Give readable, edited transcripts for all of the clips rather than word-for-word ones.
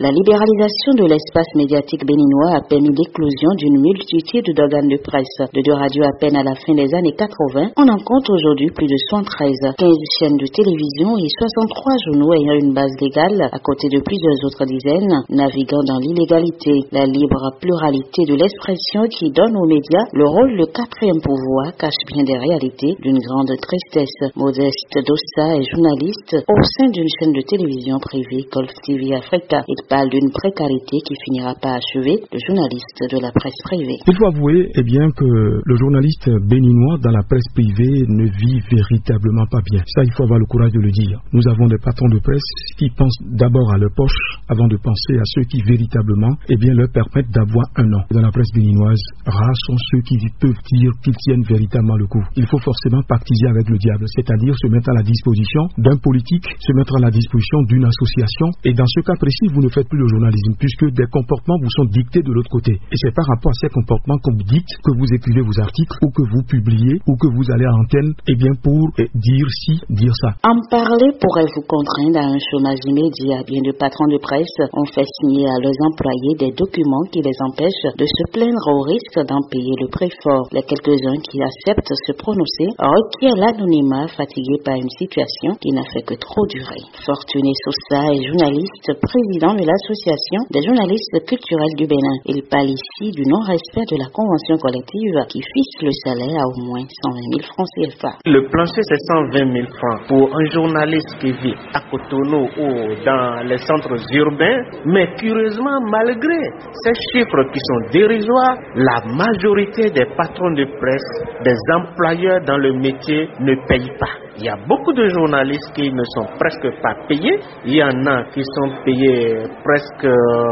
La libéralisation de l'espace médiatique béninois a permis l'éclosion d'une multitude d'organes de presse. De deux radios à peine à la fin des années 80, on en compte aujourd'hui plus de 113, 15 chaînes de télévision et 63 journaux ayant une base légale, à côté de plusieurs autres dizaines, naviguant dans l'illégalité. La libre pluralité de l'expression qui donne aux médias le rôle de quatrième pouvoir cache bien des réalités d'une grande tristesse. Modeste Dossa est journaliste au sein d'une chaîne de télévision privée Golf TV Africa. Il parle d'une précarité qui finira par achever le journaliste de la presse privée. Il faut avouer que le journaliste béninois dans la presse privée ne vit véritablement pas bien. Ça, il faut avoir le courage de le dire. Nous avons des patrons de presse qui pensent d'abord à leur poche avant de penser à ceux qui véritablement leur permettent d'avoir un nom. Dans la presse béninoise, rares sont ceux qui peuvent dire qu'ils tiennent véritablement le coup. Il faut forcément pactiser avec le diable, c'est-à-dire se mettre à la disposition d'un politique, se mettre à la disposition d'une association. Et dans ce cas précis, vous ne faites plus le journalisme puisque des comportements vous sont dictés de l'autre côté. Et c'est par rapport à ces comportements qu'on vous dicte que vous écrivez vos articles ou que vous publiez ou que vous allez à l'antenne pour dire ci, dire ça. En parler pourrait vous contraindre à un chômage immédiat. Bien de patrons de presse ont fait signer à leurs employés des documents qui les empêchent de se plaindre au risque d'en payer le prix fort. Les quelques-uns qui acceptent se prononcer requièrent l'anonymat, fatigués par une situation qui n'a fait que trop durer. Fortuné Sosa est journaliste, président de l'association des journalistes culturels du Bénin. Il parle ici du non-respect de la convention collective qui fixe le salaire à au moins 120 000 francs CFA. Le plancher, c'est 120 000 francs pour un journaliste qui vit à Cotonou ou dans les centres urbains. Mais curieusement, malgré ces chiffres qui sont dérisoires, la majorité des patrons de presse, des employeurs dans le métier ne payent pas. Il y a beaucoup de journalistes qui ne sont presque pas payés. Il y en a qui sont payés presque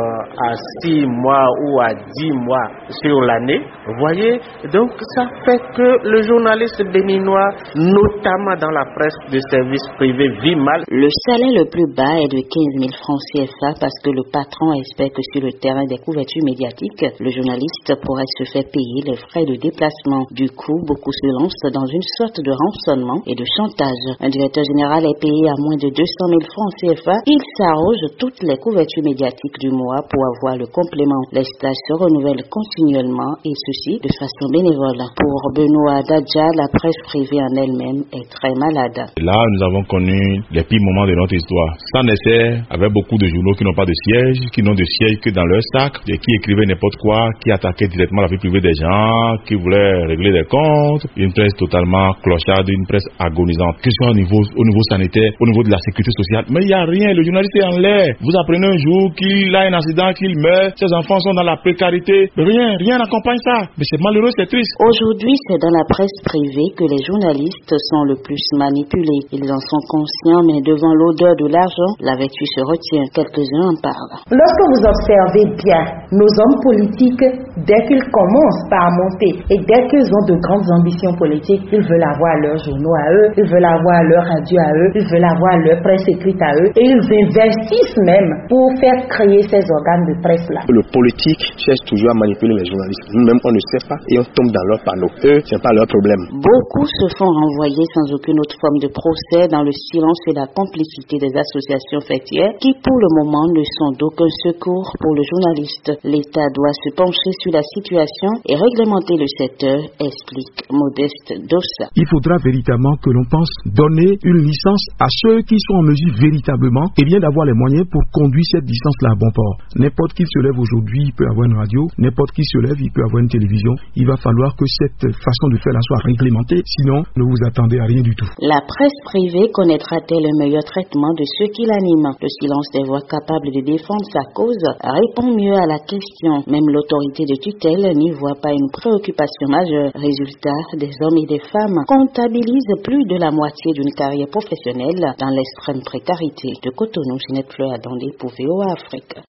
à 6 mois ou à 10 mois sur l'année. Vous voyez, donc ça fait que le journaliste béninois, notamment dans la presse de service privé, vit mal. Le salaire le plus bas est de 15 000 francs CFA parce que le patron espère que sur le terrain des couvertures médiatiques, le journaliste pourrait se faire payer les frais de déplacement. Du coup, beaucoup se lancent dans une sorte de rançonnement et de chantage. Un directeur général est payé à moins de 200 000 francs CFA. Il s'arroge toutes les couvertures médiatiques du mois pour avoir le complément. Les stages se renouvellent continuellement et ceci de façon bénévole. Pour Benoît Dadja, la presse privée en elle-même est très malade. Là, nous avons connu les pires moments de notre histoire. Sans essai, avec beaucoup de journaux qui n'ont pas de siège, qui n'ont de siège que dans leur sac, et qui écrivaient n'importe quoi, qui attaquaient directement la vie privée des gens, qui voulaient régler des comptes. Une presse totalement clocharde, une presse agonisante. Que ce soit au niveau sanitaire, au niveau de la sécurité sociale. Mais il n'y a rien, le journaliste est en l'air. Vous apprenez un jour qu'il a un accident, qu'il meurt, ses enfants sont dans la précarité. Rien n'accompagne ça. Mais c'est malheureux, c'est triste. Aujourd'hui, c'est dans la presse privée que les journalistes sont le plus manipulés. Ils en sont conscients, mais devant l'odeur de l'argent, la vertu se retient. Quelques-uns en parlent. Lorsque vous observez bien nos hommes politiques, dès qu'ils commencent par monter et dès qu'ils ont de grandes ambitions politiques, ils veulent avoir leurs journaux à eux, ils veulent avoir leur radio à eux, ils veulent avoir leur presse écrite à eux et ils investissent même pour faire créer ces organes de presse-là. Le politique cherche toujours à manipuler les journalistes. Nous-mêmes, on ne sait pas et on tombe dans leur panneau. Eux, ce n'est pas leur problème. Beaucoup se font renvoyer sans aucune autre forme de procès dans le silence et la complicité des associations faîtières qui, pour le moment, ne sont d'aucun secours pour le journaliste. L'État doit se pencher sur la situation et réglementer le secteur, explique Modeste Dossa. Il faudra véritablement que l'on pense donner une licence à ceux qui sont en mesure véritablement d'avoir les moyens pour conduire cette licence-là à bon port. N'importe qui se lève aujourd'hui, il peut avoir une radio, n'importe qui se lève, il peut avoir une télévision. Il va falloir que cette façon de faire-là soit réglementée, sinon ne vous attendez à rien du tout. La presse privée connaîtra-t-elle le meilleur traitement de ceux qui l'animent? Le silence des voix capables de défendre sa cause répond mieux à la question. Même l'autorité de tutelle n'y voit pas une préoccupation majeure. Résultat, des hommes et des femmes comptabilisent plus de la moitié d'une carrière professionnelle dans l'extrême précarité. De Cotonou, Ginette Fleur Adondé pour VOA Afrique.